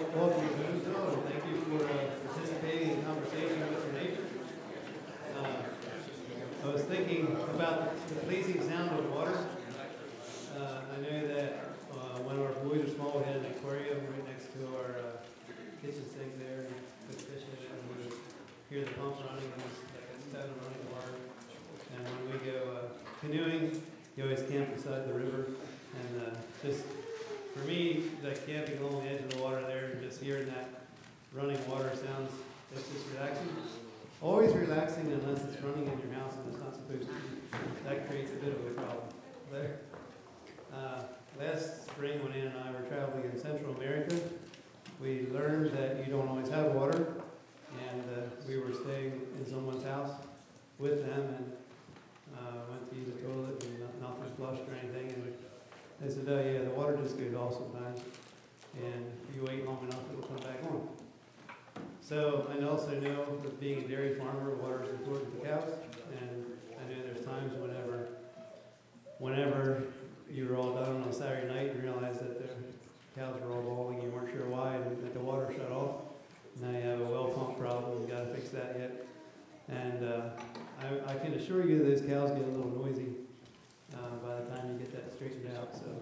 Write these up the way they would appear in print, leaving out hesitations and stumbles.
Welcome to Boomsville, and thank you for participating in conversation with your neighbor. I was thinking about the pleasing sound of water. I know that when our boys are small, we had an aquarium right next to our kitchen sink there, and put fish in it, and we hear the pumps running, and it's like a 7 running water. And when we go canoeing, you always camp beside the river, and just for me, like camping along the edge of the water there and just hearing that running water sounds, it's just relaxing. Always relaxing unless it's running in your house and it's not supposed to. That creates a bit of a problem there. Last spring when Ann and I were traveling in Central America, we learned that you don't always have water, and we were staying in someone's house with them and went to use the toilet and nothing flushed or anything. And they said, oh yeah, the water just goes off sometimes, and if you wait long enough, it'll come back on. So I also know that being a dairy farmer, water is important to cows, and I know there's times whenever you were all done on a Saturday night and realized that the cows were all bawling, you weren't sure why, and that the water shut off. Now you have a well pump problem, you got to fix that yet. And I can assure you those cows get a little noisy by the time you get that straightened out. So,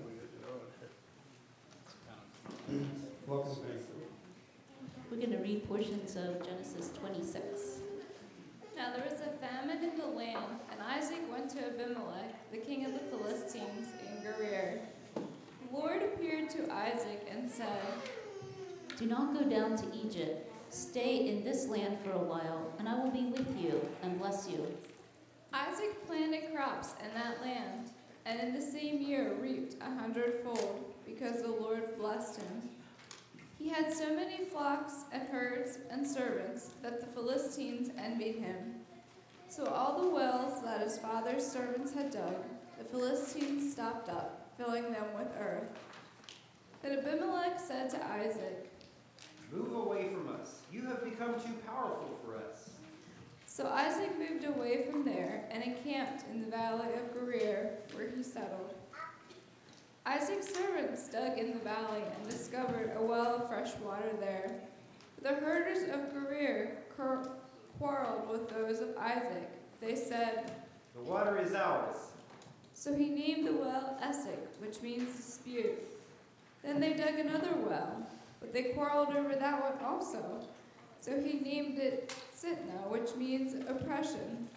welcome back. We're going to read portions of Genesis 26. Now there was a famine in the land, and Isaac went to Abimelech, the king of the Philistines, in Gerar. The Lord appeared to Isaac and said, Do not go down to Egypt. Stay in this land for a while, and I will be with you and bless you. Isaac planted crops in that land, and in the same year reaped 100-fold, because the Lord blessed him. He had so many flocks and herds and servants that the Philistines envied him. So all the wells that his father's servants had dug, the Philistines stopped up, filling them with earth. Then Abimelech said to Isaac, Move away from us. You have become too powerful for us. So Isaac moved away from there and encamped in the valley of Gerar, where he settled. Isaac's servants dug in the valley and discovered a well of fresh water there. But the herders of Gerar quarreled with those of Isaac. They said, The water is ours. So he named the well Esek, which means dispute. Then they dug another well, but they quarreled over that one also. So he named it Sitnah, which means oppression.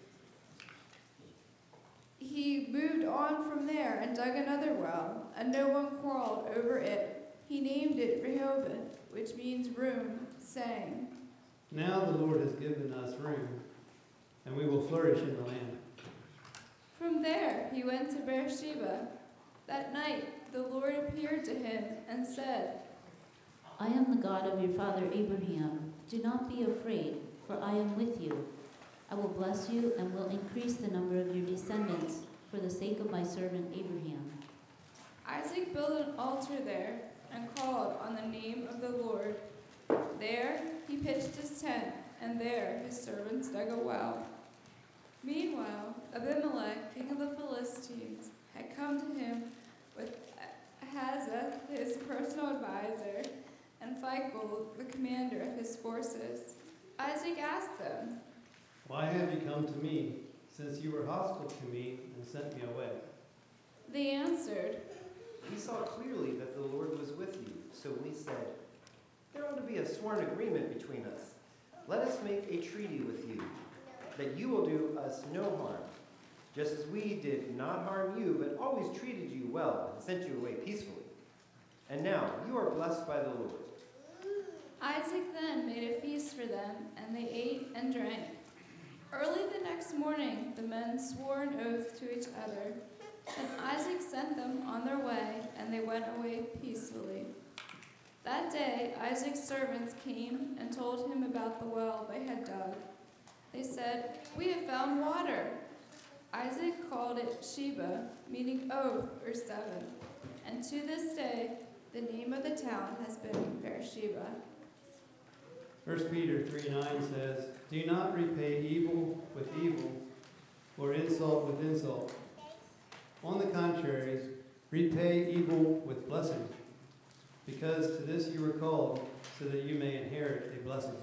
He moved on from there and dug another well, and no one quarreled over it. He named it Rehoboth, which means room, saying, Now the Lord has given us room, and we will flourish in the land. From there he went to Beersheba. That night the Lord appeared to him and said, I am the God of your father Abraham. Do not be afraid, for I am with you. I will bless you and will increase the number of your descendants for the sake of my servant Abraham. Isaac built an altar there and called on the name of the Lord. There he pitched his tent, and there his servants dug a well. Meanwhile, Abimelech, king of the Philistines, had come to him with Ahazeth, his personal advisor, and Phicol, the commander of his forces. Isaac asked them, Why have you come to me, since you were hostile to me and sent me away? They answered, We saw clearly that the Lord was with you, so we said, There ought to be a sworn agreement between us. Let us make a treaty with you, that you will do us no harm, just as we did not harm you, but always treated you well and sent you away peacefully. And now you are blessed by the Lord. Isaac then made a feast for them, and they ate and drank. Early the next morning, the men swore an oath to each other. And Isaac sent them on their way, and they went away peacefully. That day, Isaac's servants came and told him about the well they had dug. They said, We have found water. Isaac called it Sheba, meaning oath or seven. And to this day, the name of the town has been Beersheba. 1 Peter 3:9 says, Do not repay evil with evil or insult with insult. On the contrary, repay evil with blessing. because to this you were called, so that you may inherit a blessing.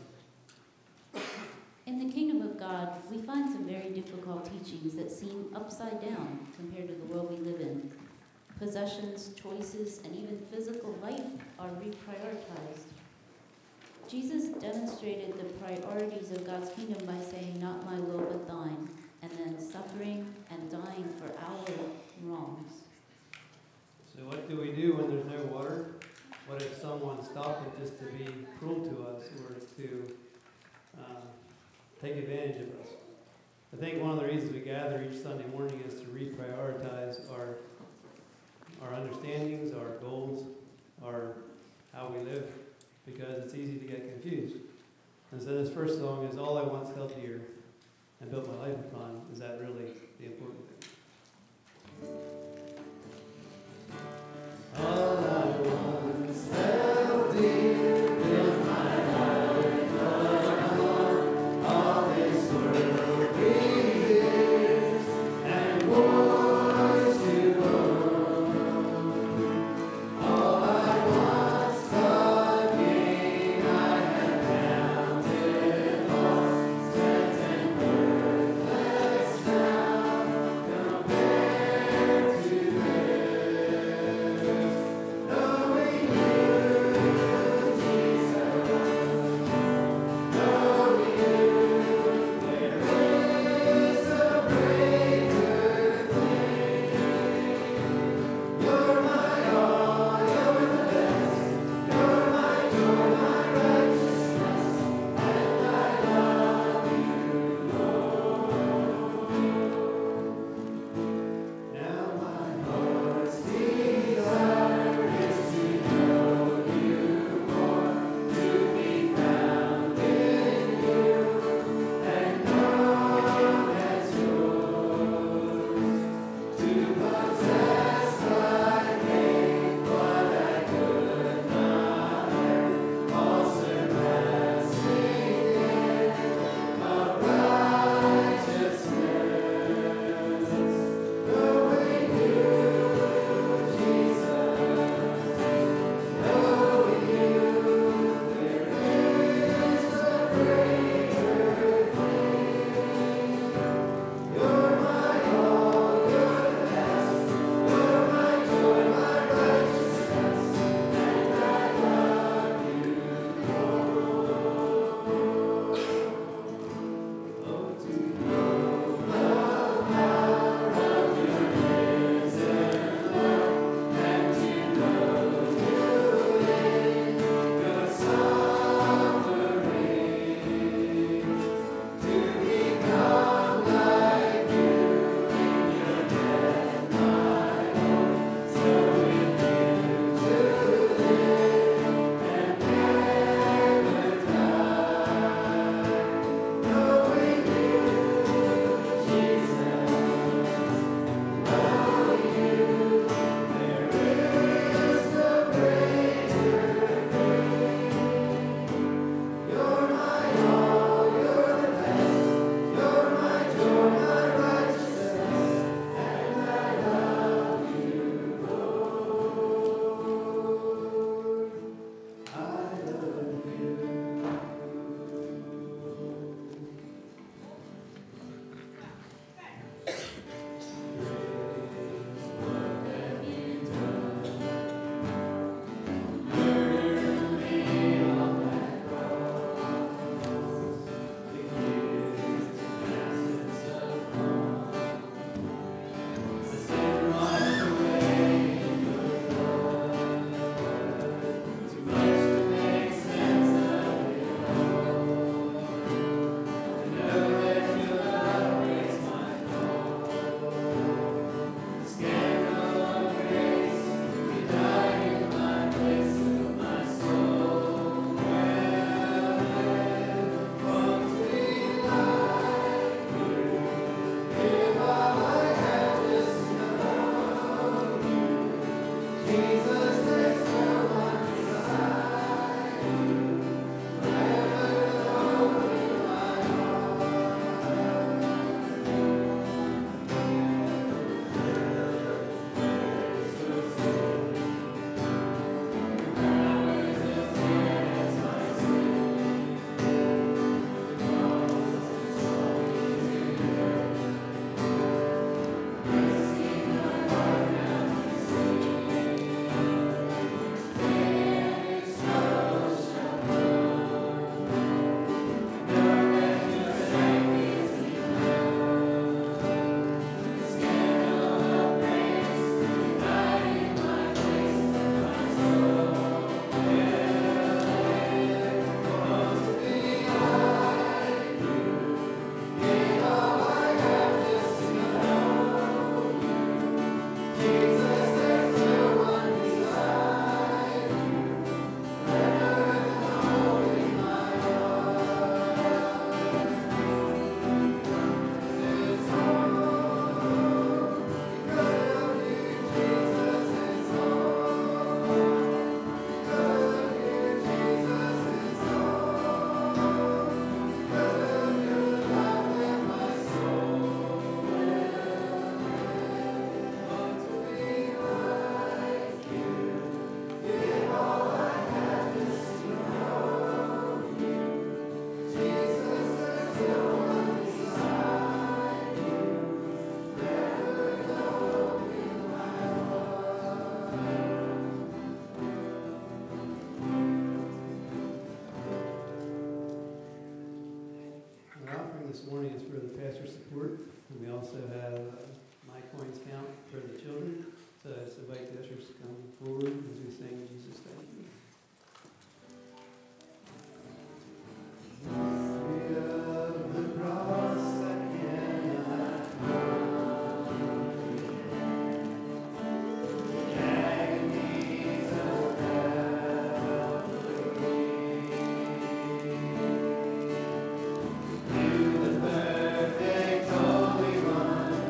In the kingdom of God, we find some very difficult teachings that seem upside down compared to the world we live in. Possessions, choices, and even physical life are reprioritized. Jesus demonstrated the priorities of God's kingdom by saying, "Not my will, but thine," and then suffering and dying for our wrongs. So what do we do when there's no water? What if someone stopped it just to be cruel to us or to take advantage of us? I think one of the reasons we gather each Sunday morning is to reprioritize our understandings, our goals, our how we live, because it's easy to get confused. And so this first song is "All I Want's Held Dear and Built My Life Upon." Is that really the important thing? All I want's held dear, built my life upon. All this world is and wars to go. All I want's the gain I have counted lost, spent and worthless now. this morning is for the pastor's support. And we also have My Coins Count for the children. So I just invite the ushers to come forward as we sing Jesus Thank You. Of the cross I cannot agonies of you, the perfect Holy One,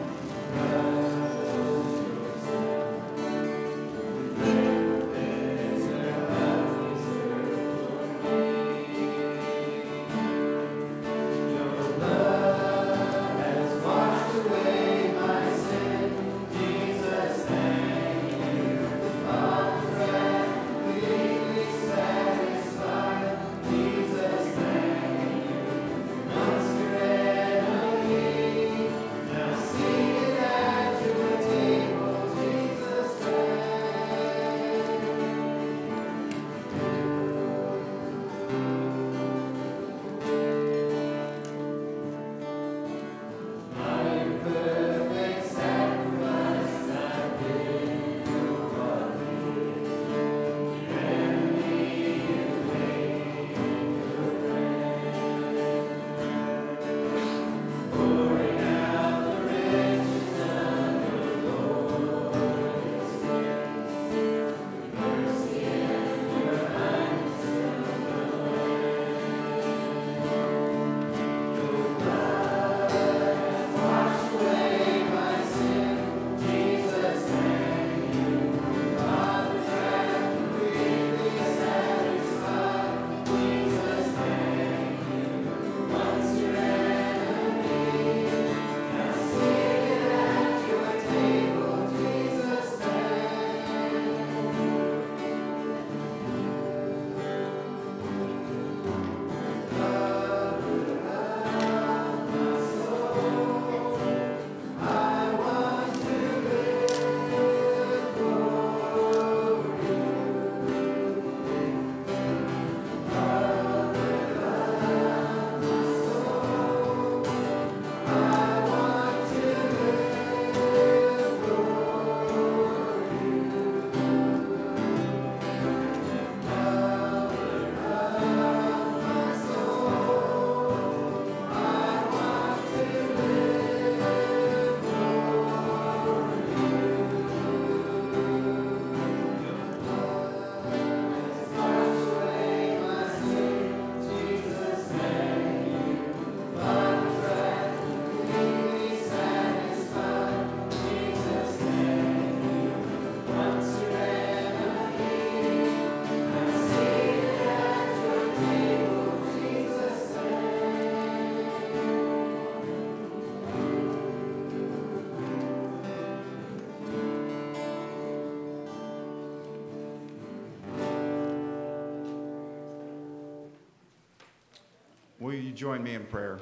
Will you join me in prayer?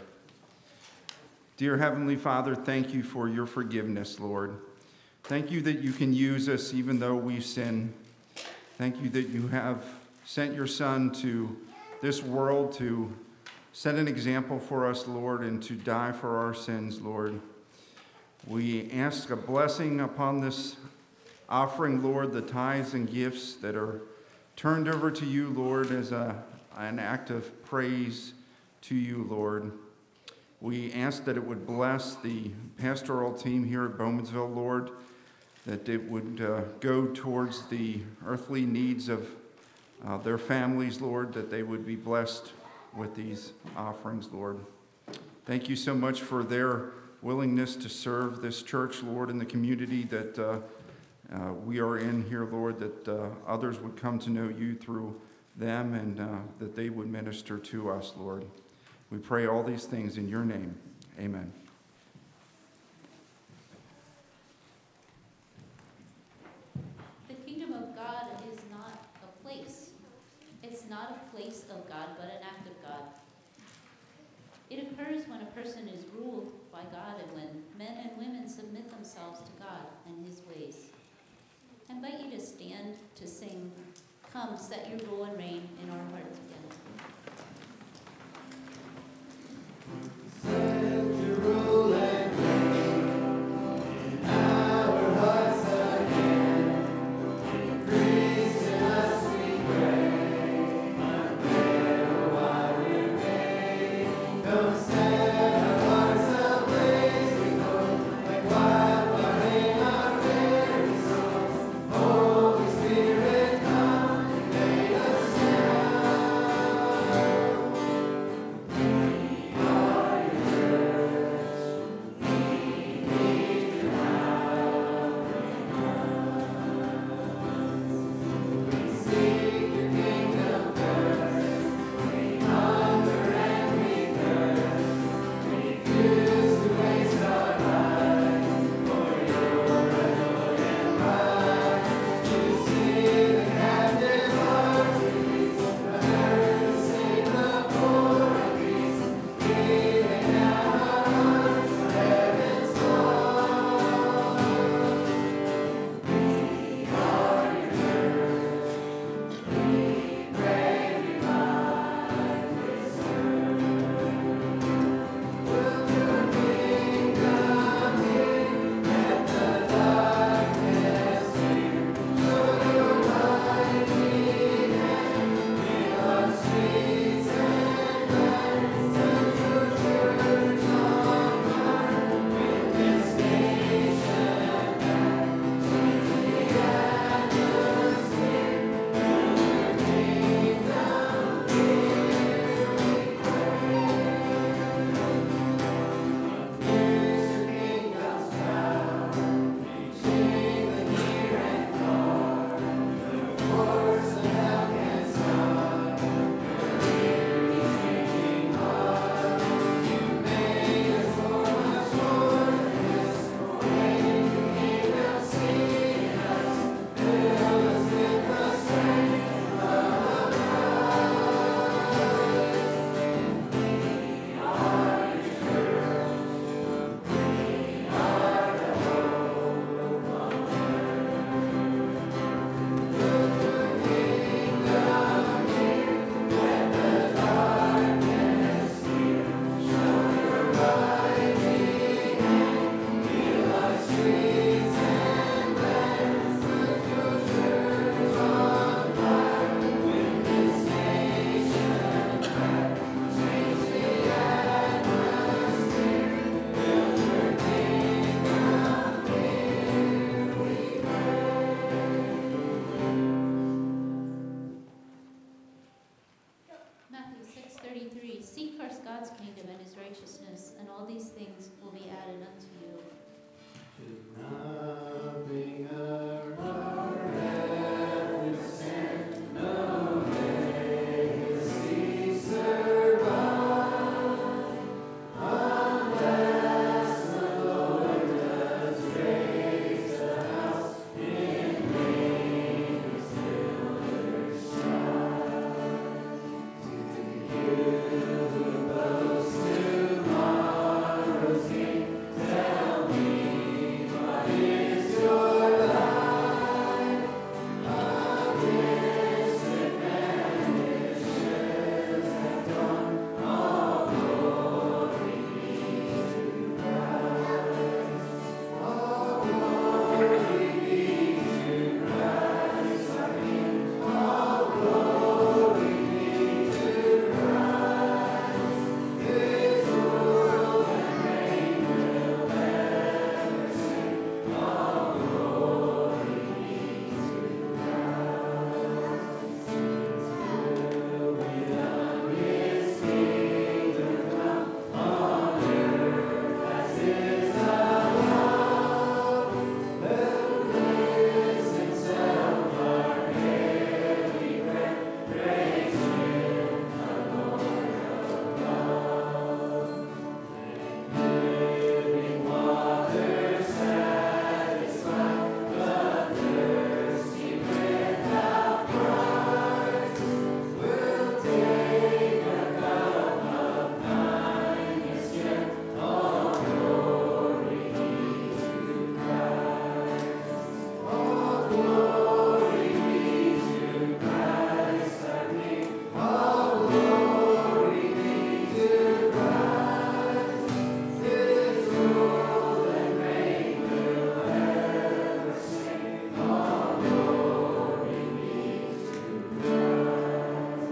Dear Heavenly Father, thank you for your forgiveness, Lord. Thank you that you can use us even though we sin. Thank you that you have sent your Son to this world to set an example for us, Lord, and to die for our sins, Lord. We ask a blessing upon this offering, Lord, the tithes and gifts that are turned over to you, Lord, as an act of praise to you, Lord. We ask that it would bless the pastoral team here at Bowmansville, Lord, that it would go towards the earthly needs of their families, Lord, that they would be blessed with these offerings, Lord. Thank you so much for their willingness to serve this church, Lord, in the community that we are in here, Lord, that others would come to know you through them and that they would minister to us, Lord. We pray all these things in your name. Amen. The kingdom of God is not a place. It's not a place of God, but an act of God. It occurs when a person is ruled by God and when men and women submit themselves to God and his ways. I invite you to stand to sing, "Come, set your rule and reign" in our hearts again. Seek first God's kingdom and his righteousness, and all these things will be added unto you. Nothing our ever sent, no legacy survive, unless the Lord does raise a house in David's builder's side. To you who boast tomorrow's king, tell me what is your life? A distant vanishes at dawn, all glory be to Christ. All glory be to Christ our King. All glory be to Christ. His rule and reign will ever sing. All glory be to Christ. His will be done, his kingdom come on earth as is above. Let this itself our daily bread, praise him, the Lord above. Living water satisfy the thirsty without price. We'll take a cup of kindness yet, all glory be to Christ. All glory be to Christ our King. All glory be to Christ. His rule and reign will ever sing. All glory be to Christ.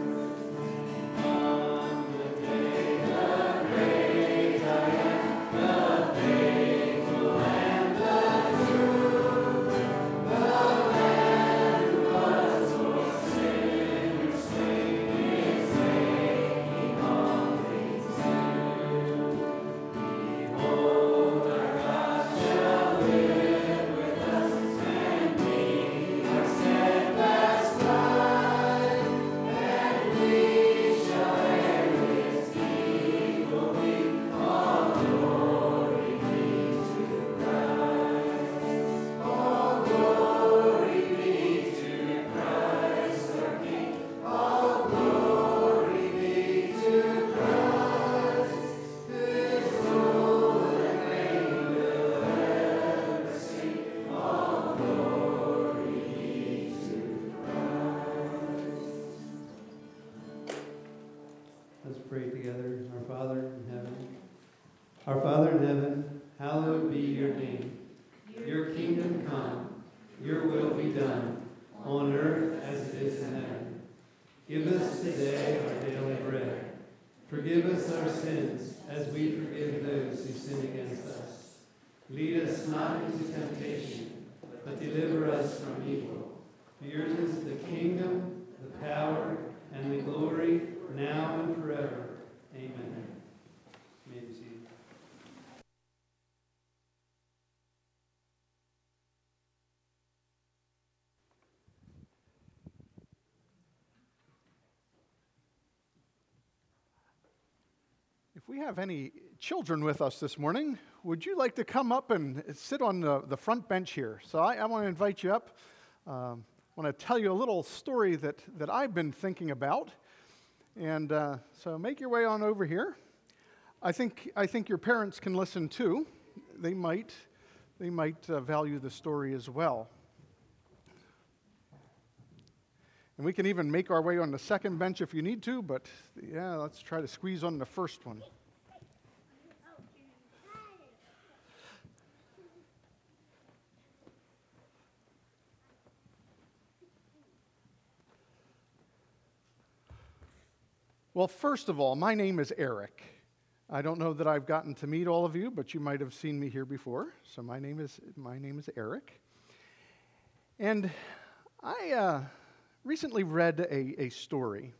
On the day the great I am, the faithful and the true, the Lamb who was for sinners slain is making all things new. Behold, our God shall live with us, and we are steadfast life, and we shall heir his people be. All glory be to Christ. All glory be to Christ our King. All glory be to Christ. His rule and reign will ever sing. All glory be to Christ. Let's pray together. Our Father in heaven. Our Father in heaven, hallowed be your name. Your kingdom come, your will be done, on earth as it is in heaven. Give us today our daily bread. Forgive us our sins, as we forgive those who sin against us. Lead us not into temptation, but deliver us from evil. For yours is the kingdom, the power, and the glory, now and forever. Amen. You may be seated. If we have any children with us this morning, would you like to come up and sit on the front bench here? So I want to invite you up. I want to tell you a little story that I've been thinking about. And so make your way on over here. I think your parents can listen too. They might value the story as well. And we can even make our way on the second bench if you need to, but yeah, let's try to squeeze on the first one. Well, first of all, my name is Eric. I don't know that I've gotten to meet all of you, but you might have seen me here before. So my name is Eric. And I recently read a story.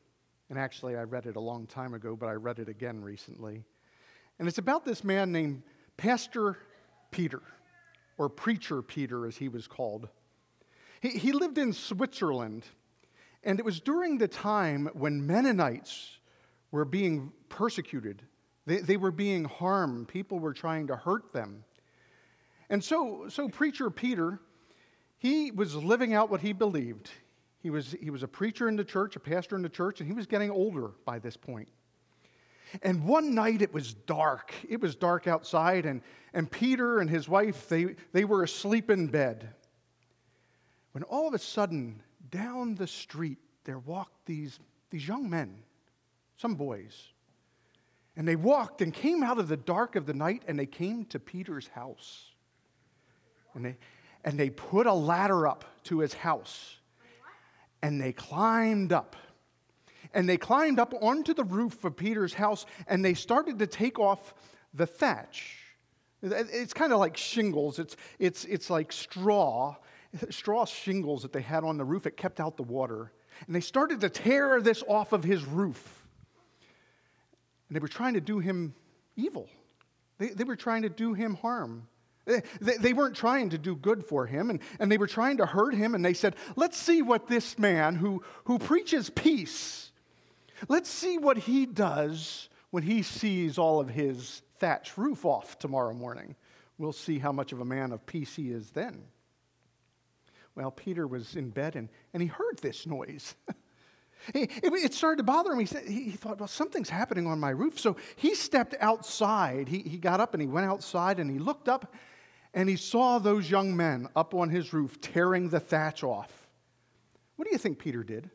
And actually, I read it a long time ago, but I read it again recently. And it's about this man named Pastor Peter, or Preacher Peter, as he was called. He lived in Switzerland, and it was during the time when Mennonites were being persecuted. They were being harmed. People were trying to hurt them. And so Preacher Peter, he was living out what he believed. He was a preacher in the church, a pastor in the church, and he was getting older by this point. And one night it was dark. It was dark outside, and Peter and his wife, they were asleep in bed. When all of a sudden, down the street, there walked these young men, some boys. And they walked and came out of the dark of the night, and they came to Peter's house. And they put a ladder up to his house. And they climbed up. And they climbed up onto the roof of Peter's house, and they started to take off the thatch. It's kind of like shingles. It's like straw shingles that they had on the roof. It kept out the water. And they started to tear this off of his roof. And they were trying to do him evil. They were trying to do him harm. They weren't trying to do good for him, and they were trying to hurt him, and they said, let's see what this man who preaches peace, let's see what he does when he sees all of his thatch roof off tomorrow morning. We'll see how much of a man of peace he is then. Well, Peter was in bed, and he heard this noise. It started to bother him. He thought, well, something's happening on my roof. So he stepped outside. He got up, and he went outside, and he looked up, and he saw those young men up on his roof tearing the thatch off. What do you think Peter did?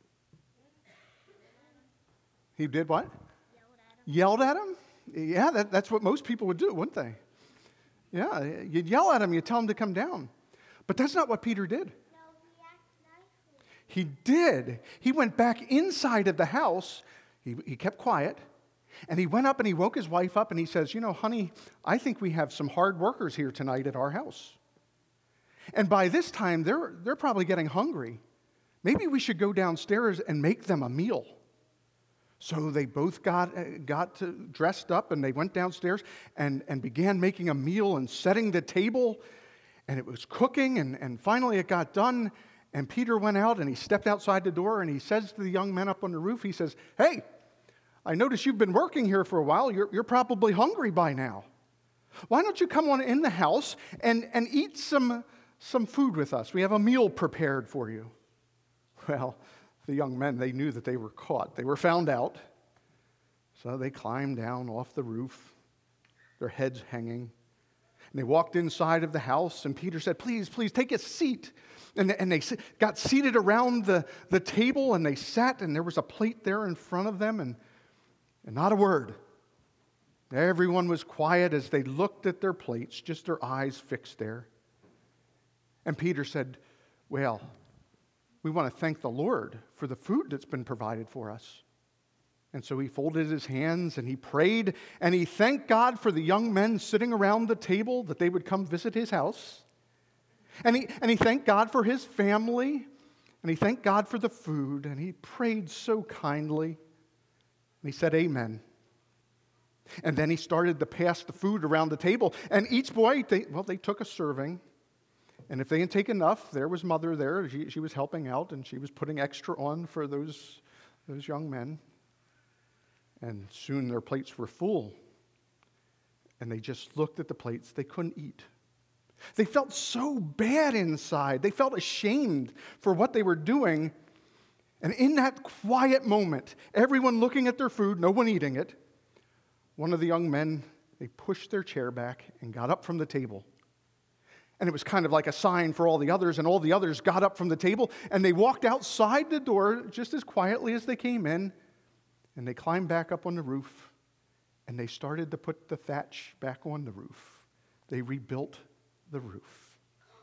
He did what? Yelled at him? Yeah, that's what most people would do, wouldn't they? Yeah, you'd yell at him, you'd tell him to come down. But that's not what Peter did. He did. He went back inside of the house. He kept quiet. And he went up and he woke his wife up and he says, honey, I think we have some hard workers here tonight at our house. And by this time, they're probably getting hungry. Maybe we should go downstairs and make them a meal. So they both got dressed up and they went downstairs and began making a meal and setting the table. And it was cooking and finally it got done. And Peter went out and he stepped outside the door and he says to the young men up on the roof, he says, hey, I notice you've been working here for a while. You're probably hungry by now. Why don't you come on in the house and eat some food with us? We have a meal prepared for you. Well, the young men, they knew that they were caught. They were found out. So they climbed down off the roof, their heads hanging. And they walked inside of the house, and Peter said, please, take a seat. And they got seated around the table, and they sat, and there was a plate there in front of them, and not a word. Everyone was quiet as they looked at their plates, just their eyes fixed there. And Peter said, well, we want to thank the Lord for the food that's been provided for us. And so he folded his hands and he prayed and he thanked God for the young men sitting around the table that they would come visit his house. And he thanked God for his family and he thanked God for the food and he prayed so kindly. And he said, amen. And then he started to pass the food around the table. And each boy, they took a serving. And if they didn't take enough, there was mother there. She was helping out, and she was putting extra on for those young men. And soon their plates were full. And they just looked at the plates. They couldn't eat. They felt so bad inside. They felt ashamed for what they were doing. And in that quiet moment, everyone looking at their food, no one eating it, one of the young men, they pushed their chair back and got up from the table. And it was kind of like a sign for all the others, and all the others got up from the table, and they walked outside the door just as quietly as they came in, and they climbed back up on the roof, and they started to put the thatch back on the roof. They rebuilt the roof.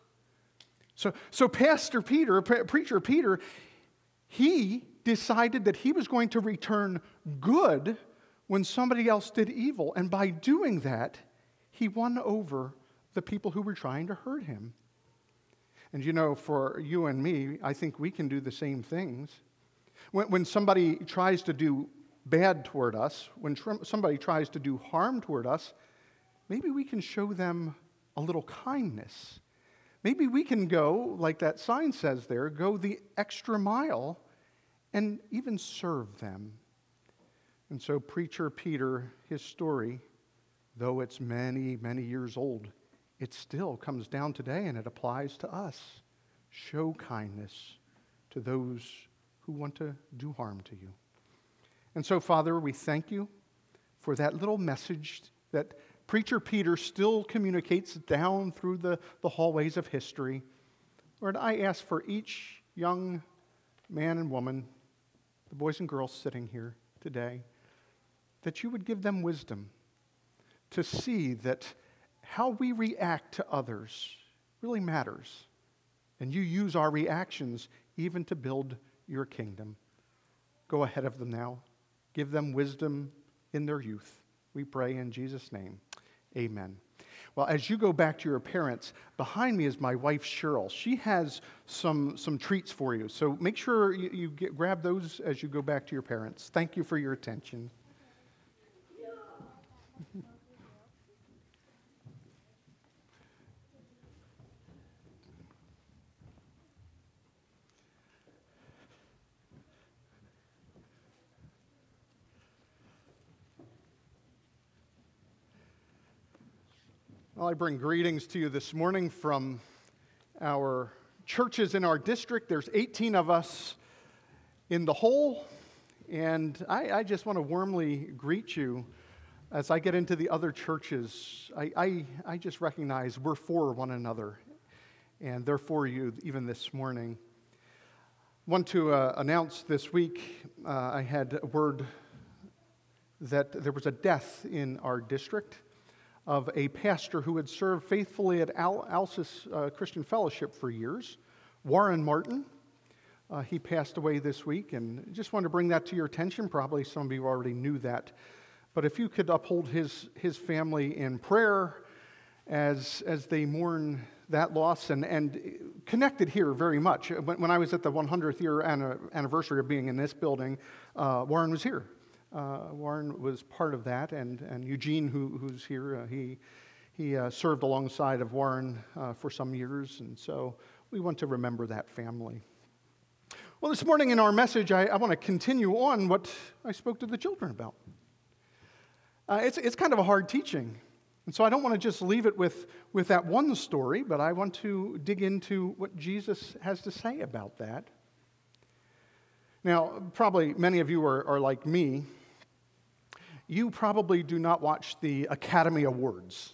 So Pastor Peter, Preacher Peter, he decided that he was going to return good when somebody else did evil, and by doing that, he won over the people who were trying to hurt him. And for you and me, I think we can do the same things. When somebody tries to do bad toward us, when somebody tries to do harm toward us, maybe we can show them a little kindness. Maybe we can go, like that sign says there, go the extra mile and even serve them. And so Preacher Peter, his story, though it's many, many years old, it still comes down today and it applies to us. Show kindness to those who want to do harm to you. And so, Father, we thank you for that little message that Preacher Peter still communicates down through the hallways of history. Lord, I ask for each young man and woman, the boys and girls sitting here today, that you would give them wisdom to see that how we react to others really matters. And you use our reactions even to build your kingdom. Go ahead of them now. Give them wisdom in their youth. We pray in Jesus' name. Amen. Well, as you go back to your parents, behind me is my wife, Cheryl. She has some treats for you. So make sure you grab those as you go back to your parents. Thank you for your attention. Well, I bring greetings to you this morning from our churches in our district. There's 18 of us in the whole, and I just want to warmly greet you as I get into the other churches. I just recognize we're for one another, and they're for you even this morning. I want to announce this week, I had a word that there was a death in our district of a pastor who had served faithfully at Alsace Christian Fellowship for years, Warren Martin. He passed away this week, and just wanted to bring that to your attention. Probably some of you already knew that. But if you could uphold his family in prayer as they mourn that loss, and connected here very much. When I was at the 100th year anniversary of being in this building, Warren was here. Warren was part of that, and Eugene, who's here, he served alongside of Warren for some years, and so we want to remember that family. Well, this morning in our message, I want to continue on what I spoke to the children about. It's kind of a hard teaching, and so I don't want to just leave it with that one story, but I want to dig into what Jesus has to say about that. Now, probably many of you are like me. You probably do not watch the Academy Awards.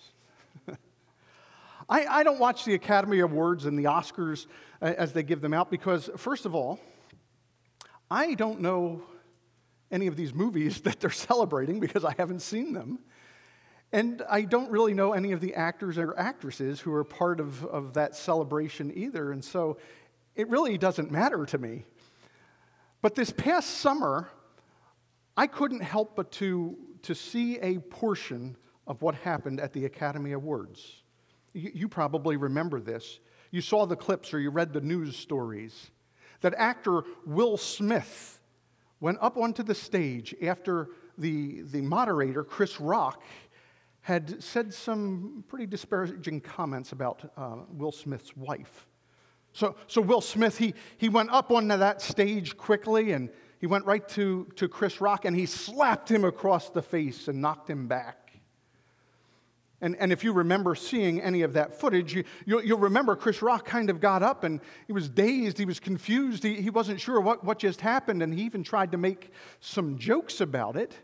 I don't watch the Academy Awards and the Oscars as they give them out because, first of all, I don't know any of these movies that they're celebrating because I haven't seen them. And I don't really know any of the actors or actresses who are part of that celebration either. And so it really doesn't matter to me. But this past summer, I couldn't help but to see a portion of what happened at the Academy Awards. You probably remember this. You saw the clips or you read the news stories. That actor Will Smith went up onto the stage after the moderator, Chris Rock, had said some pretty disparaging comments about Will Smith's wife. So Will Smith, he went up onto that stage quickly, and he went right to Chris Rock, and he slapped him across the face and knocked him back. And if you remember seeing any of that footage, you'll remember Chris Rock kind of got up, and he was dazed, he was confused, he wasn't sure what just happened, and he even tried to make some jokes about it.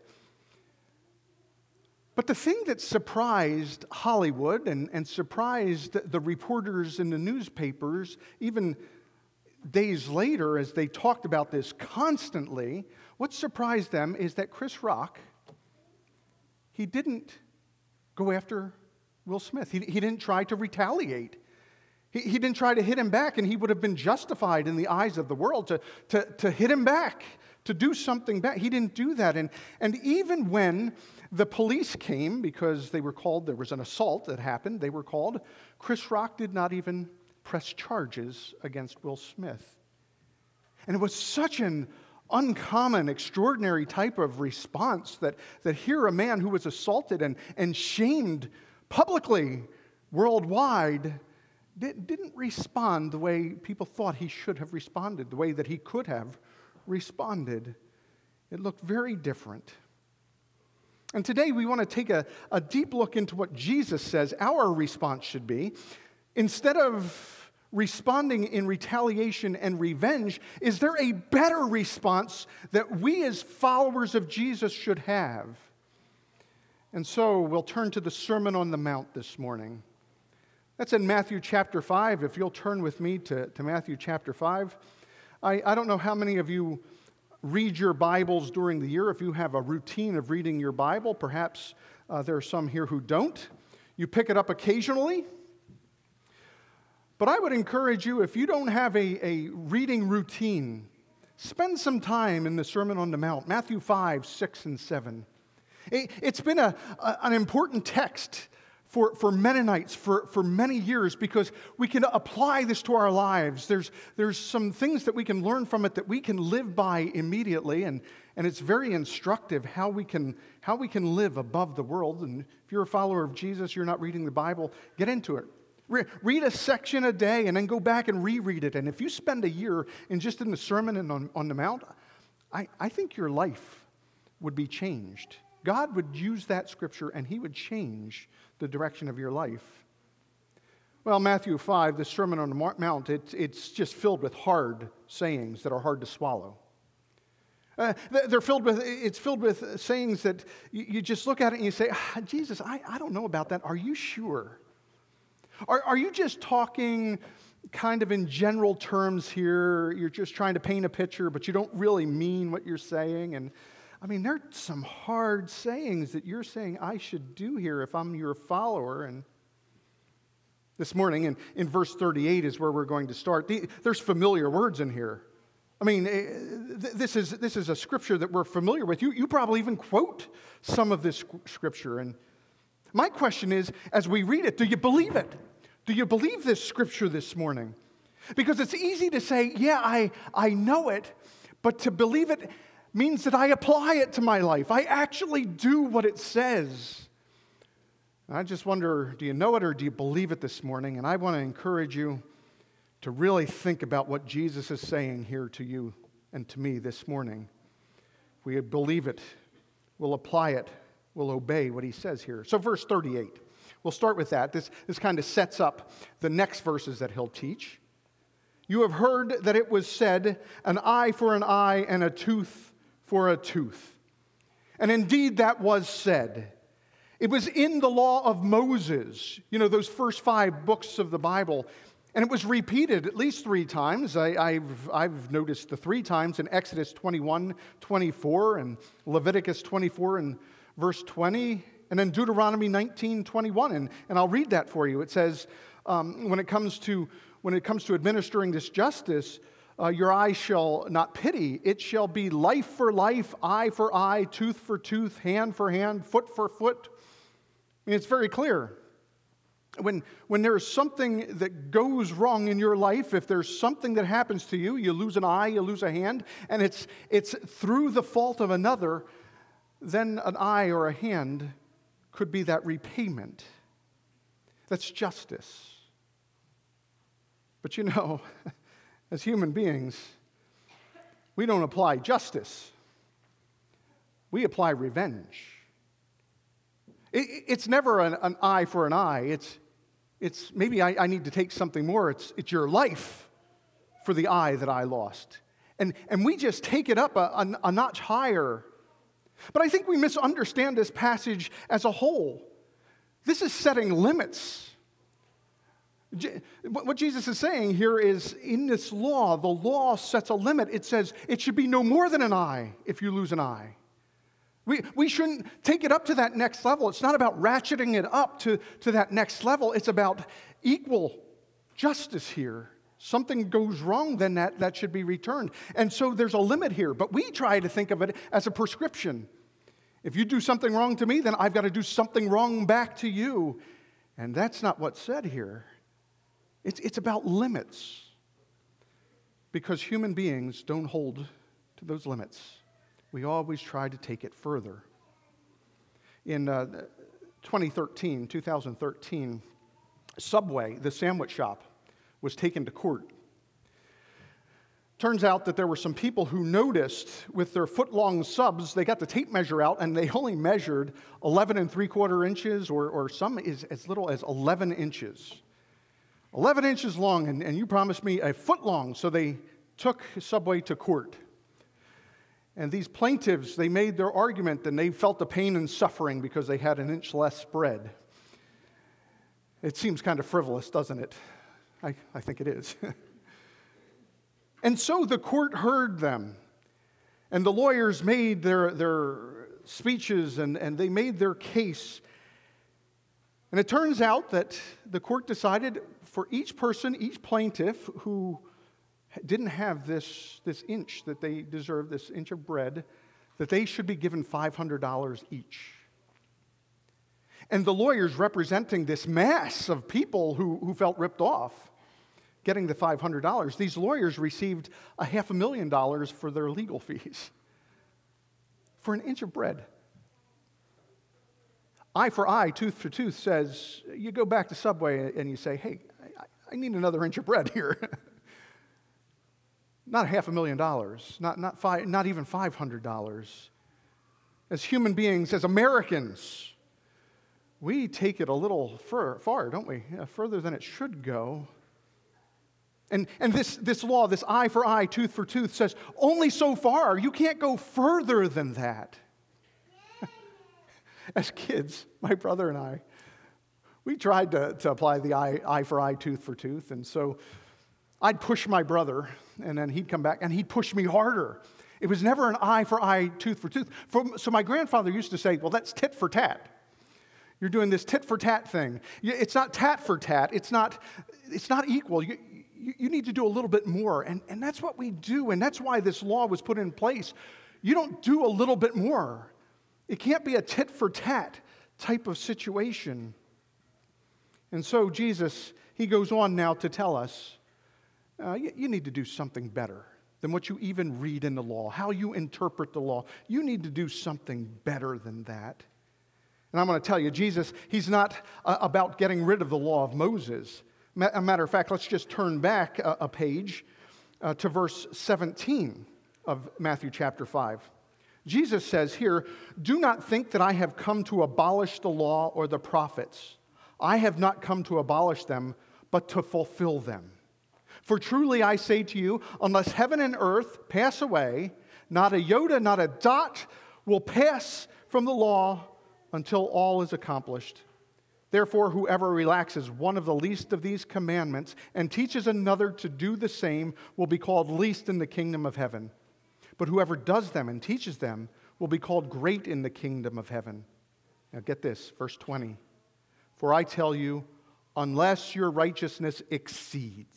But the thing that surprised Hollywood and surprised the reporters in the newspapers, even days later as they talked about this constantly, what surprised them is that Chris Rock, he didn't go after Will Smith. He didn't try to retaliate. He didn't try to hit him back, and he would have been justified in the eyes of the world to hit him back, to do something back. He didn't do that. And even when the police came, because they were called, there was an assault that happened, they were called, Chris Rock did not even press charges against Will Smith. And it was such an uncommon, extraordinary type of response that here a man who was assaulted and shamed publicly, worldwide, didn't respond the way people thought he should have responded, the way that he could have responded. It looked very different. And today we want to take a deep look into what Jesus says our response should be. Instead of responding in retaliation and revenge, is there a better response that we as followers of Jesus should have? And so we'll turn to the Sermon on the Mount this morning. That's in Matthew chapter 5. If you'll turn with me to Matthew chapter 5. I don't know how many of you read your Bibles during the year. If you have a routine of reading your Bible, perhaps there are some here who don't. You pick it up occasionally. But I would encourage you, if you don't have a reading routine, spend some time in the Sermon on the Mount, Matthew 5, 6, and 7. It's been an important text for Mennonites for many years because we can apply this to our lives. There's some things that we can learn from it that we can live by immediately, and it's very instructive how we can live above the world. And if you're a follower of Jesus, you're not reading the Bible, get into it. Read a section a day and then go back and reread it. And if you spend a year in the Sermon and on the Mount, I think your life would be changed. God would use that scripture and he would change the direction of your life. Well, Matthew 5, the Sermon on the Mount, it's just filled with hard sayings that are hard to swallow. It's filled with sayings that you just look at it and you say, Jesus, I don't know about that. Are you sure? Are you just talking kind of in general terms here? You're just trying to paint a picture, but you don't really mean what you're saying. And I mean, there are some hard sayings that you're saying I should do here if I'm your follower. And this morning, in verse 38 is where we're going to start. There's familiar words in here. I mean, this is a scripture that we're familiar with. You probably even quote some of this scripture. And my question is, as we read it, do you believe it? Do you believe this scripture this morning? Because it's easy to say, yeah, I know it, but to believe it means that I apply it to my life. I actually do what it says. And I just wonder, do you know it or do you believe it this morning? And I want to encourage you to really think about what Jesus is saying here to you and to me this morning. If we believe it, we'll apply it, we'll obey what he says here. So verse 38, we'll start with that. This kind of sets up the next verses that he'll teach. You have heard that it was said, an eye for an eye and a tooth for a tooth. And indeed that was said. It was in the law of Moses, those first 5 books of the Bible. And it was repeated at least 3 times. I've noticed the 3 times in Exodus 21, 24, and Leviticus 24 and verse 20, and then Deuteronomy 19, 21. And I'll read that for you. It says, when it comes to administering this justice, your eye shall not pity. It shall be life for life, eye for eye, tooth for tooth, hand for hand, foot for foot. I mean, it's very clear. When there's something that goes wrong in your life, if there's something that happens to you, you lose an eye, you lose a hand, and it's through the fault of another, then an eye or a hand could be that repayment. That's justice. But as human beings, we don't apply justice. We apply revenge. It's never an eye for an eye. It's maybe I need to take something more. It's your life for the eye that I lost. And we just take it up a notch higher. But I think we misunderstand this passage as a whole. This is setting limits. What Jesus is saying here is, in this law, the law sets a limit. It says it should be no more than an eye if you lose an eye. We shouldn't take it up to that next level. It's not about ratcheting it up to that next level. It's about equal justice here. Something goes wrong, then that should be returned. And so there's a limit here. But we try to think of it as a prescription. If you do something wrong to me, then I've got to do something wrong back to you. And that's not what's said here. It's about limits. Because human beings don't hold to those limits. We always try to take it further. In 2013, Subway, the sandwich shop, was taken to court. Turns out that there were some people who noticed with their foot-long subs, they got the tape measure out and they only measured 11 3/4 inches or some is as little as 11 inches. 11 inches long, and you promised me a foot long, so they took Subway to court. And these plaintiffs, they made their argument and they felt the pain and suffering because they had an inch less bread. It seems kind of frivolous, doesn't it? I think it is. And so the court heard them, and the lawyers made their speeches and they made their case. And it turns out that the court decided for each person, each plaintiff who didn't have this inch that they deserved, this inch of bread, that they should be given $500 each. And the lawyers representing this mass of people who felt ripped off, getting the $500, these lawyers received $500,000 for their legal fees for an inch of bread. Eye for eye, tooth for tooth says, you go back to Subway and you say, hey, I need another inch of bread here. Not $500,000, not even $500. As human beings, as Americans, we take it a little far, don't we? Further than it should go. And this law, this eye for eye, tooth for tooth, says only so far. You can't go further than that. As kids, my brother and I, we tried to apply the eye for eye, tooth for tooth. And so I'd push my brother, and then he'd come back, and he'd push me harder. It was never an eye for eye, tooth for tooth. So my grandfather used to say, well, that's tit for tat. You're doing this tit for tat thing. It's not tat for tat. It's not equal. You need to do a little bit more. And that's what we do, and that's why this law was put in place. You don't do a little bit more. It can't be a tit for tat type of situation. And so Jesus, he goes on now to tell us, you need to do something better than what you even read in the law, how you interpret the law. You need to do something better than that. And I'm going to tell you, Jesus, he's not about getting rid of the law of Moses. A matter of fact, let's just turn back a page to verse 17 of Matthew chapter 5. Jesus says here, do not think that I have come to abolish the law or the prophets. I have not come to abolish them, but to fulfill them. For truly I say to you, unless heaven and earth pass away, not a iota, not a dot will pass from the law until all is accomplished. Therefore, whoever relaxes one of the least of these commandments and teaches another to do the same will be called least in the kingdom of heaven. But whoever does them and teaches them will be called great in the kingdom of heaven. Now get this, verse 20. For I tell you, unless your righteousness exceeds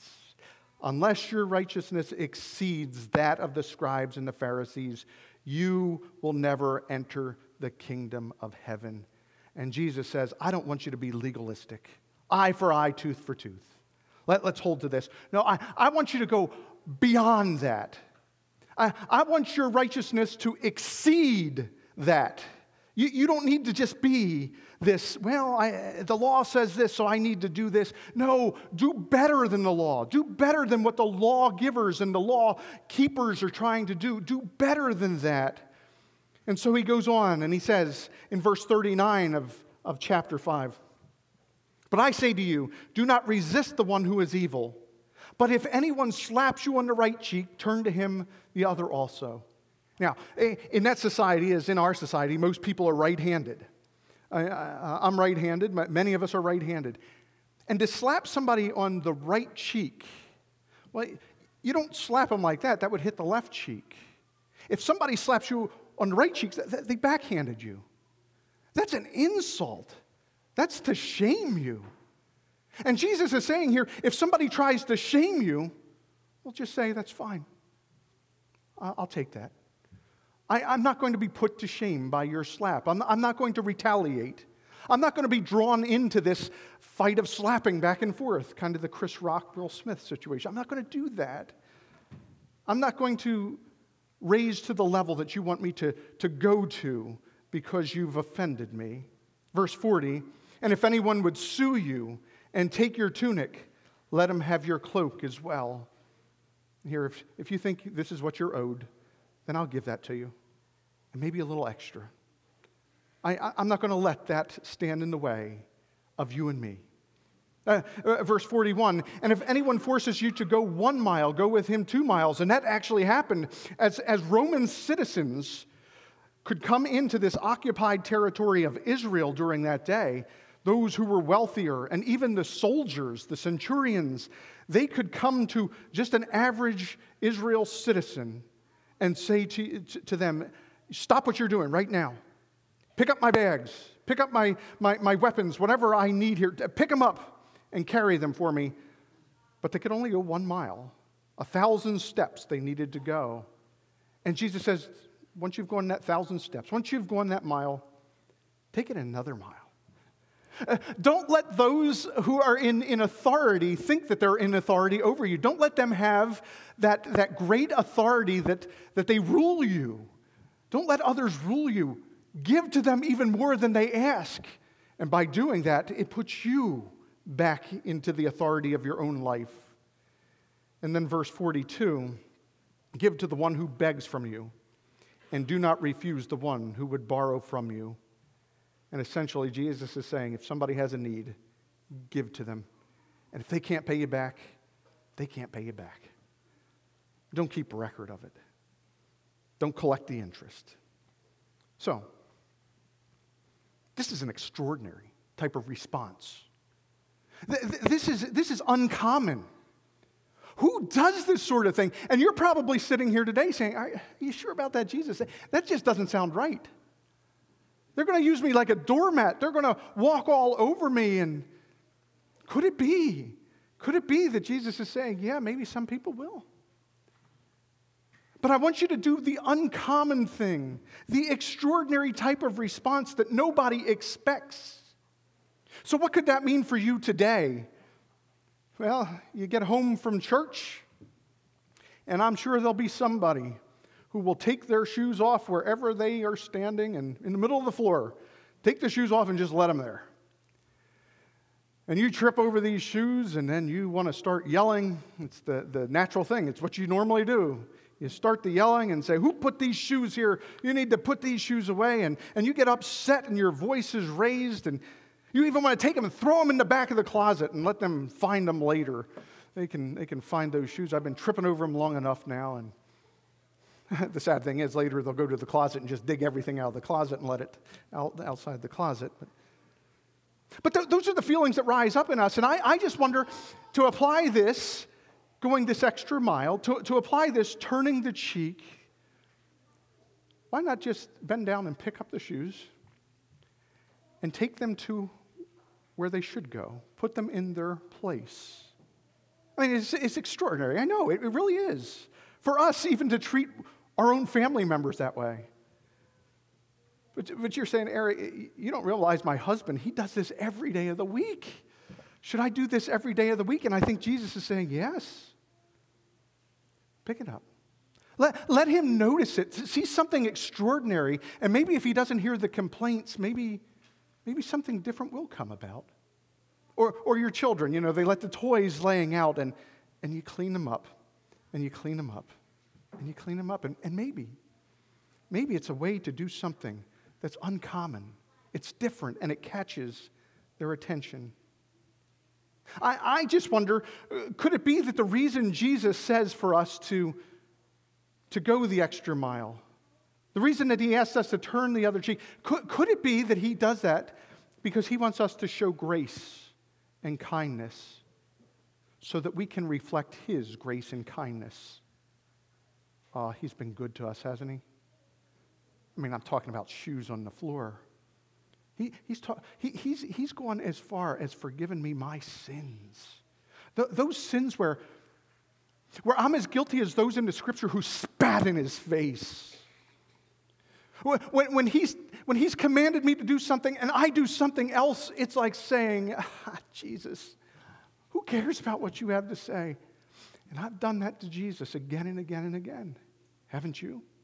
that of the scribes and the Pharisees, you will never enter the kingdom of heaven. And Jesus says, I don't want you to be legalistic. Eye for eye, tooth for tooth. Let's hold to this. No, I want you to go beyond that. I want your righteousness to exceed that. You don't need to just be this, well, the law says this, so I need to do this. No, do better than the law. Do better than what the lawgivers and the law keepers are trying to do. Do better than that. And so he goes on and he says in verse 39 of chapter 5, but I say to you, do not resist the one who is evil. But if anyone slaps you on the right cheek, turn to him the other also. Now, in that society, as in our society, most people are right-handed. I'm right-handed. Many of us are right-handed. And to slap somebody on the right cheek, well, you don't slap them like that. That would hit the left cheek. If somebody slaps you on the right cheek, they backhanded you. That's an insult. That's to shame you. And Jesus is saying here, if somebody tries to shame you, well, just say, that's fine. I'll take that. I'm not going to be put to shame by your slap. I'm not going to retaliate. I'm not going to be drawn into this fight of slapping back and forth, kind of the Chris Rock, Will Smith situation. I'm not going to do that. I'm not going to raised to the level that you want me to go to because you've offended me. Verse 40, and if anyone would sue you and take your tunic, let him have your cloak as well. Here, if you think this is what you're owed, then I'll give that to you, and maybe a little extra. I'm not going to let that stand in the way of you and me. Verse 41, and if anyone forces you to go 1 mile, go with him 2 miles. And that actually happened as Roman citizens could come into this occupied territory of Israel during that day. Those who were wealthier, and even the soldiers, the centurions, they could come to just an average Israel citizen and say to them, stop what you're doing right now. Pick up my bags. Pick up my weapons, whatever I need here. Pick them up and carry them for me. But they could only go 1 mile. 1,000 steps they needed to go. And Jesus says, once you've gone that 1,000 steps, once you've gone that mile, take it another mile. Don't let those who are in authority think that they're in authority over you. Don't let them have that great authority that they rule you. Don't let others rule you. Give to them even more than they ask. And by doing that, it puts you back into the authority of your own life. And then verse 42, give to the one who begs from you, and do not refuse the one who would borrow from you. And essentially, Jesus is saying, if somebody has a need, give to them. And if they can't pay you back, they can't pay you back. Don't keep a record of it. Don't collect the interest. So, this is an extraordinary type of response. This is uncommon. Who does this sort of thing? And you're probably sitting here today saying, are you sure about that, Jesus? That just doesn't sound right. They're going to use me like a doormat. They're going to walk all over me. And could it be that Jesus is saying, yeah, maybe some people will. But I want you to do the uncommon thing, the extraordinary type of response that nobody expects. So what could that mean for you today? Well, you get home from church, and I'm sure there'll be somebody who will take their shoes off wherever they are standing and in the middle of the floor. Take the shoes off and just let them there. And you trip over these shoes, and then you want to start yelling. It's the natural thing. It's what you normally do. You start the yelling and say, who put these shoes here? You need to put these shoes away. And you get upset, and your voice is raised, and you even want to take them and throw them in the back of the closet and let them find them later. They can find those shoes. I've been tripping over them long enough now, and the sad thing is later they'll go to the closet and just dig everything out of the closet and let it outside the closet. But those are the feelings that rise up in us. And I just wonder, to apply this, going this extra mile, to apply this turning the cheek, why not just bend down and pick up the shoes and take them to where they should go, put them in their place? I mean, it's extraordinary. I know, it really is. For us even to treat our own family members that way. But you're saying, Eric, you don't realize my husband, he does this every day of the week. Should I do this every day of the week? And I think Jesus is saying, yes. Pick it up. Let him notice it. See something extraordinary. And maybe if he doesn't hear the complaints, maybe something different will come about. Or your children, they let the toys laying out and you clean them up. And you clean them up. And you clean them up. And maybe it's a way to do something that's uncommon. It's different, and it catches their attention. I just wonder, could it be that the reason Jesus says for us to go the extra mile, the reason that he asks us to turn the other cheek, could it be that he does that because he wants us to show grace and kindness so that we can reflect his grace and kindness? He's been good to us, hasn't he? I mean, I'm talking about shoes on the floor. He's gone as far as forgiven me my sins. Those sins where I'm as guilty as those in the Scripture who spat in his face. When he's commanded me to do something and I do something else, it's like saying, Jesus, who cares about what you have to say? And I've done that to Jesus again and again and again. Haven't you?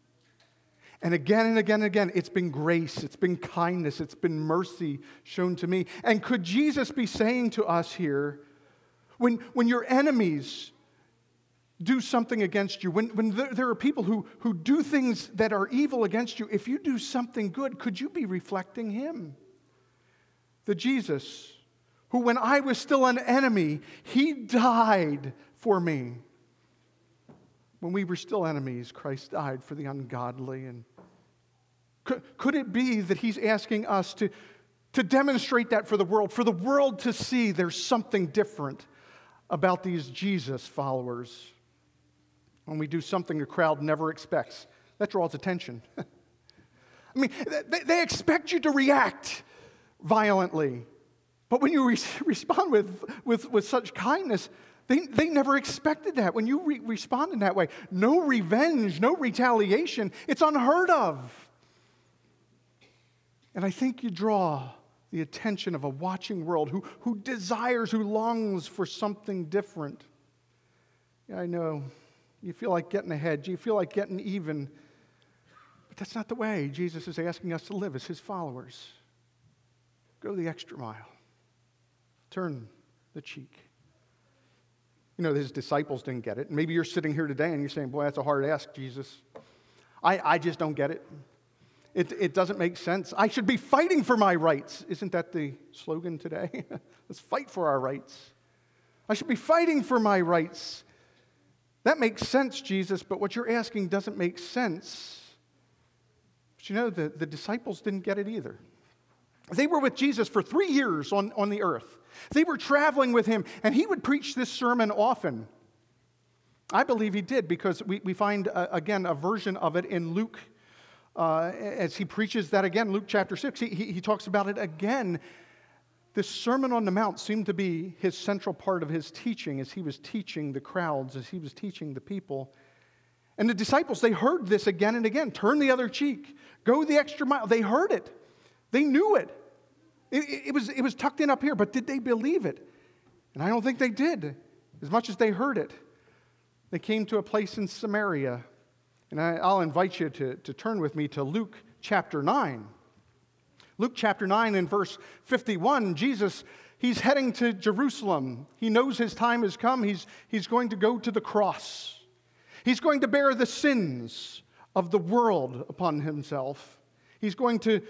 And again, it's been grace, it's been kindness, it's been mercy shown to me. And could Jesus be saying to us here, when your enemies do something against you, when there are people who do things that are evil against you, if you do something good, could you be reflecting him? The Jesus who, when I was still an enemy, he died for me. When we were still enemies, Christ died for the ungodly. And could it be that he's asking us to demonstrate that for the world to see there's something different about these Jesus followers? When we do something a crowd never expects, that draws attention. I mean, they expect you to react violently. But when you respond with such kindness, they never expected that. When you respond in that way, no revenge, no retaliation, it's unheard of. And I think you draw the attention of a watching world who desires, who longs for something different. Yeah, I know. You feel like getting ahead. You feel like getting even. But that's not the way Jesus is asking us to live as his followers. Go the extra mile. Turn the cheek. You know, his disciples didn't get it. Maybe you're sitting here today and you're saying, boy, that's a hard ask, Jesus. I just don't get it. It doesn't make sense. I should be fighting for my rights. Isn't that the slogan today? Let's fight for our rights. I should be fighting for my rights. That makes sense, Jesus, but what you're asking doesn't make sense. But you know, the disciples didn't get it either. They were with Jesus for 3 years on the earth. They were traveling with him, and he would preach this sermon often. I believe he did, because we find, again, a version of it in Luke, as he preaches that again, Luke chapter 6. He talks about it again. This Sermon on the Mount seemed to be his central part of his teaching as he was teaching the crowds, as he was teaching the people. And the disciples, they heard this again and again. Turn the other cheek. Go the extra mile. They heard it. They knew it. It was tucked in up here, but did they believe it? And I don't think they did, as much as they heard it. They came to a place in Samaria. And I'll invite you to turn with me to Luke chapter 9. Luke chapter 9 and verse 51, Jesus, he's heading to Jerusalem. He knows his time has come. He's going to go to the cross. He's going to bear the sins of the world upon himself. He's going to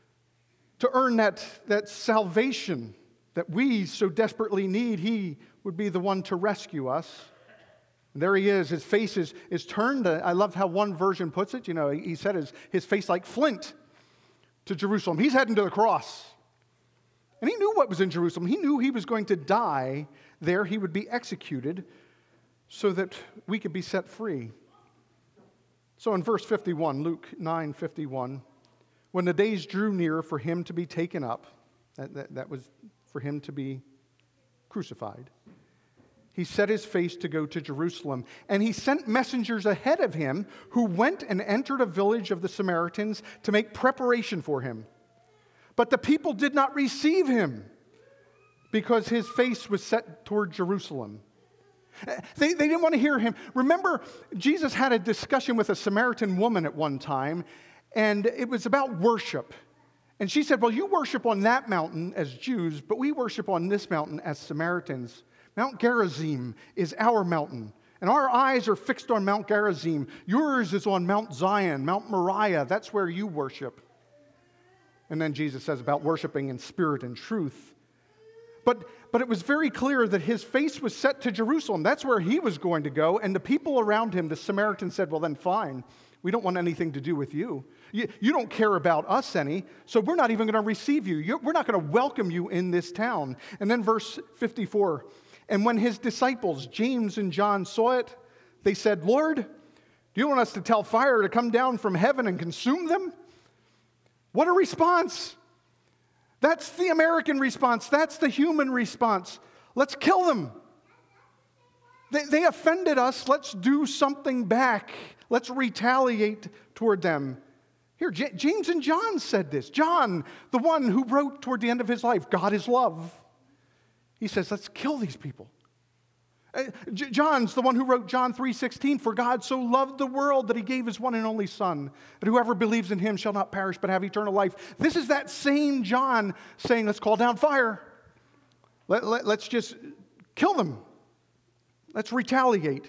earn that salvation that we so desperately need. He would be the one to rescue us. And there he is. His face is turned. I love how one version puts it. You know, he said his face like flint to Jerusalem. He's heading to the cross. And he knew what was in Jerusalem. He knew he was going to die there. He would be executed so that we could be set free. So in verse 51, Luke 9:51, when the days drew near for him to be taken up, that was for him to be crucified, he set his face to go to Jerusalem, and he sent messengers ahead of him who went and entered a village of the Samaritans to make preparation for him. But the people did not receive him because his face was set toward Jerusalem. They didn't want to hear him. Remember, Jesus had a discussion with a Samaritan woman at one time, and it was about worship. And she said, well, you worship on that mountain as Jews, but we worship on this mountain as Samaritans. Mount Gerizim is our mountain, and our eyes are fixed on Mount Gerizim. Yours is on Mount Zion, Mount Moriah. That's where you worship. And then Jesus says about worshiping in spirit and truth. But it was very clear that his face was set to Jerusalem. That's where he was going to go. And the people around him, the Samaritans, said, well, then fine. We don't want anything to do with you. You don't care about us any, so we're not even going to receive you. We're not going to welcome you in this town. And then verse 54, and when his disciples, James and John, saw it, they said, Lord, do you want us to tell fire to come down from heaven and consume them? What a response. That's the American response. That's the human response. Let's kill them. They offended us. Let's do something back. Let's retaliate toward them. Here, James and John said this. John, the one who wrote toward the end of his life, God is love. He says, let's kill these people. John's the one who wrote John 3:16, "For God so loved the world that he gave his one and only Son, that whoever believes in him shall not perish but have eternal life." This is that same John saying, let's call down fire. Let's just kill them. Let's retaliate.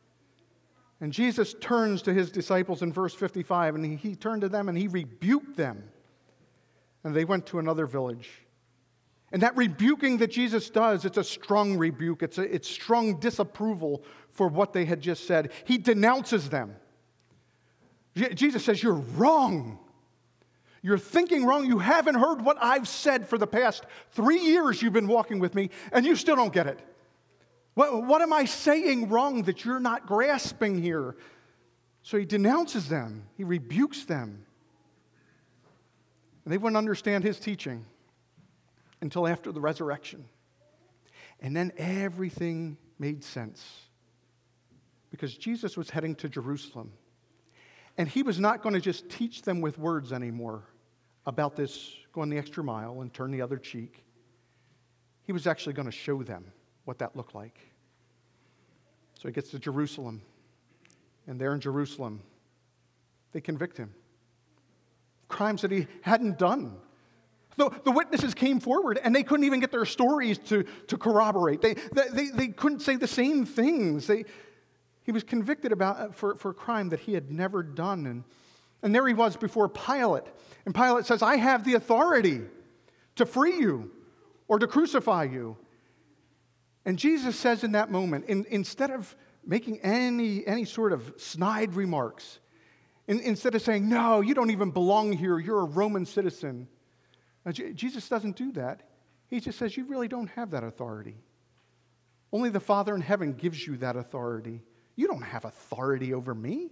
And Jesus turns to his disciples in verse 55, and he turned to them and he rebuked them. And they went to another village. And that rebuking that Jesus does, it's a strong rebuke. It's strong disapproval for what they had just said. He denounces them. Jesus says, you're wrong. You're thinking wrong. You haven't heard what I've said for the past 3 years you've been walking with me, and you still don't get it. What am I saying wrong that you're not grasping here? So he denounces them. He rebukes them. And they wouldn't understand his teaching until after the resurrection. And then everything made sense. Because Jesus was heading to Jerusalem. And he was not going to just teach them with words anymore about this, going the extra mile and turn the other cheek. He was actually going to show them what that looked like. So he gets to Jerusalem. And there in Jerusalem, they convict him. Crimes that he hadn't done. The witnesses came forward, and they couldn't even get their stories to corroborate. They couldn't say the same things. He was convicted for a crime that he had never done. And there he was before Pilate. And Pilate says, I have the authority to free you or to crucify you. And Jesus says in that moment, instead of making any sort of snide remarks, instead of saying, no, you don't even belong here, you're a Roman citizen. Now, Jesus doesn't do that. He just says, you really don't have that authority. Only the Father in heaven gives you that authority. You don't have authority over me.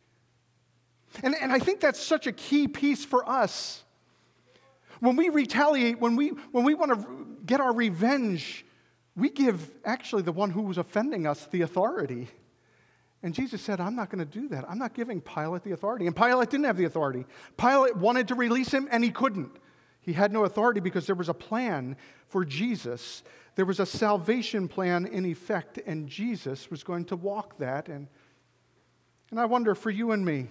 And I think that's such a key piece for us. When we retaliate, when we want to get our revenge, we give actually the one who was offending us the authority. And Jesus said, I'm not going to do that. I'm not giving Pilate the authority. And Pilate didn't have the authority. Pilate wanted to release him, and he couldn't. He had no authority because there was a plan for Jesus. There was a salvation plan in effect, and Jesus was going to walk that. And I wonder for you and me,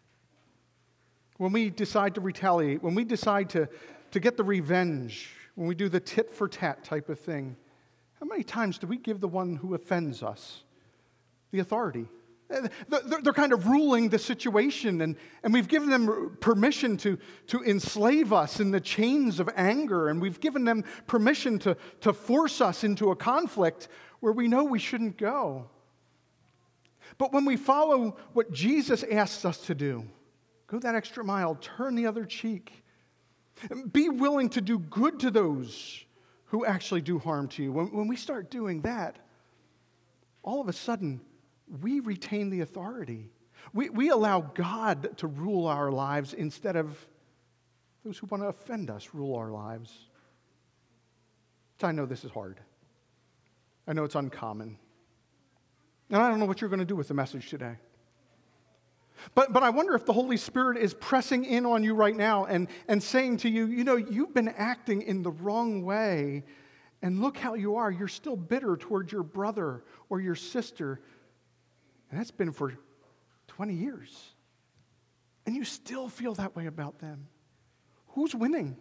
when we decide to retaliate, when we decide to get the revenge, when we do the tit for tat type of thing, how many times do we give the one who offends us the authority? They're kind of ruling the situation, and we've given them permission to enslave us in the chains of anger, and we've given them permission to force us into a conflict where we know we shouldn't go. But when we follow what Jesus asks us to do, go that extra mile, turn the other cheek, be willing to do good to those who actually do harm to you. When we start doing that, all of a sudden, we retain the authority. We allow God to rule our lives instead of those who want to offend us rule our lives. So I know this is hard. I know it's uncommon. And I don't know what you're going to do with the message today. But I wonder if the Holy Spirit is pressing in on you right now and saying to you, you've been acting in the wrong way, and look how you are. You're still bitter toward your brother or your sister. And that's been for 20 years. And you still feel that way about them. Who's winning?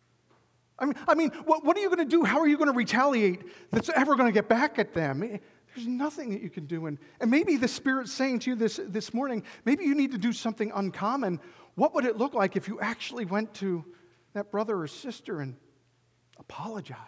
I mean, what are you going to do? How are you going to retaliate that's ever going to get back at them? There's nothing that you can do. And maybe the Spirit's saying to you this morning, maybe you need to do something uncommon. What would it look like if you actually went to that brother or sister and apologized?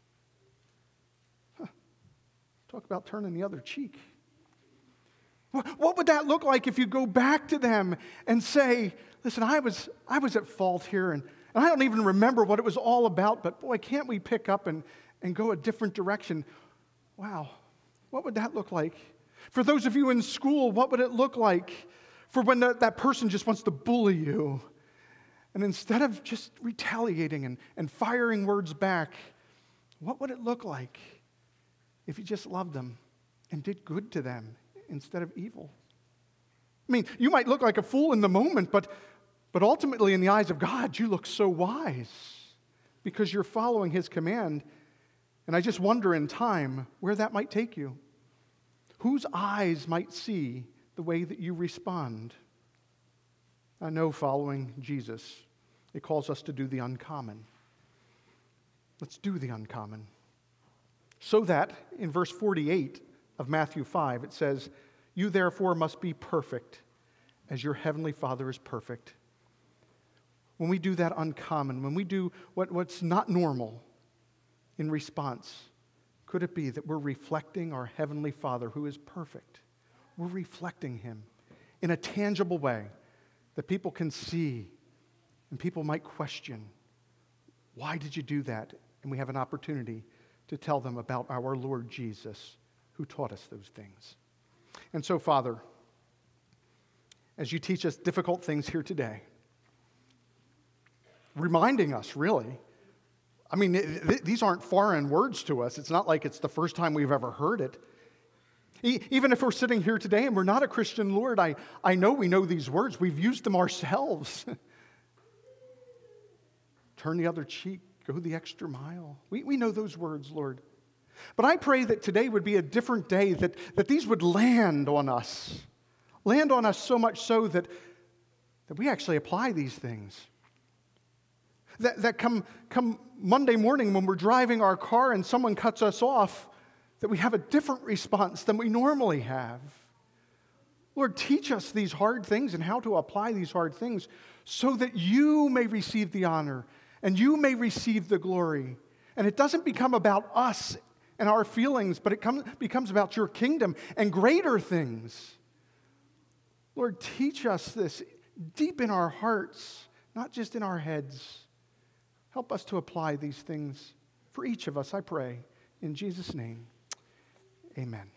Talk about turning the other cheek. What would that look like if you go back to them and say, listen, I was at fault here, and I don't even remember what it was all about, but boy, can't we pick up and go a different direction? Wow, what would that look like? For those of you in school, what would it look like for when that person just wants to bully you? And instead of just retaliating and firing words back, what would it look like if you just loved them and did good to them instead of evil? I mean, you might look like a fool in the moment, but ultimately in the eyes of God, you look so wise because you're following His command. And I just wonder in time where that might take you. whose eyes might see the way that you respond. I know following Jesus, it calls us to do the uncommon. Let's do the uncommon. So that, in verse 48 of Matthew 5, it says, "You therefore must be perfect, as your heavenly Father is perfect." When we do that uncommon, when we do what's not normal in response, could it be that we're reflecting our heavenly Father who is perfect? We're reflecting him in a tangible way that people can see and people might question, why did you do that? And we have an opportunity to tell them about our Lord Jesus who taught us those things. And so, Father, as you teach us difficult things here today, reminding us, really, I mean, these aren't foreign words to us. It's not like it's the first time we've ever heard it. Even if we're sitting here today and we're not a Christian, Lord, I know we know these words. We've used them ourselves. Turn the other cheek, go the extra mile. We know those words, Lord. But I pray that today would be a different day, that these would land on us so much so that we actually apply these things. That come Monday morning when we're driving our car and someone cuts us off, that we have a different response than we normally have. Lord, teach us these hard things and how to apply these hard things so that you may receive the honor and you may receive the glory. And it doesn't become about us and our feelings, but it becomes about your kingdom and greater things. Lord, teach us this deep in our hearts, not just in our heads. Help us to apply these things for each of us, I pray. In Jesus' name, amen.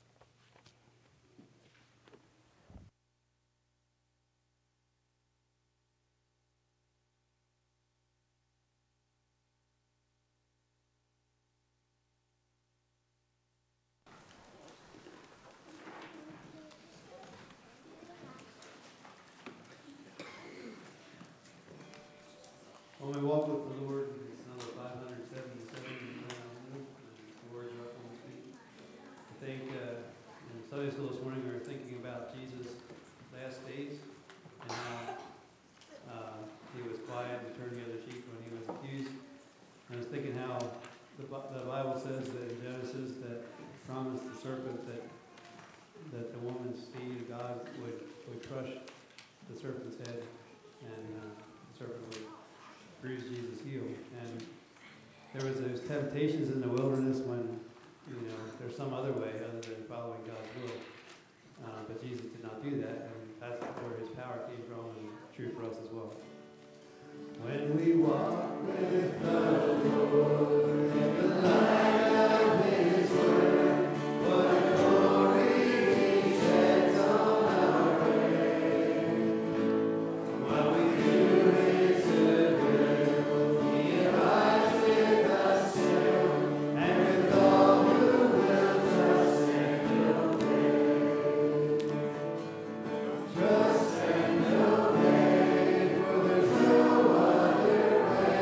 On my walk with the Lord, it's number 577. Words up on the feet. I think in Sunday school this morning we were thinking about Jesus' last days and how he was quiet and turned the other cheek when he was accused. And I was thinking how the Bible says that in Genesis that promised the serpent that the woman's seed of God would crush the serpent's head, and the serpent would bruise Jesus' heel. And there was those temptations in the wilderness when, there's some other way other than following God's will. But Jesus did not do that, and that's where his power came from, and true for us as well. When we walk with the Lord in the light of his word, what a glory he sheds on our way. While we do his good will, he abides with us still, and with all who will trust and obey. Trust and obey, for there's no other way.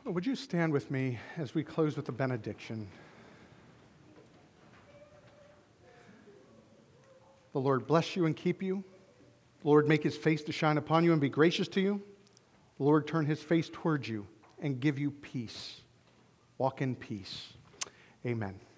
Well, would you stand with me as we close with the benediction? The Lord bless you and keep you. The Lord make his face to shine upon you and be gracious to you. The Lord turn his face towards you and give you peace. Walk in peace. Amen.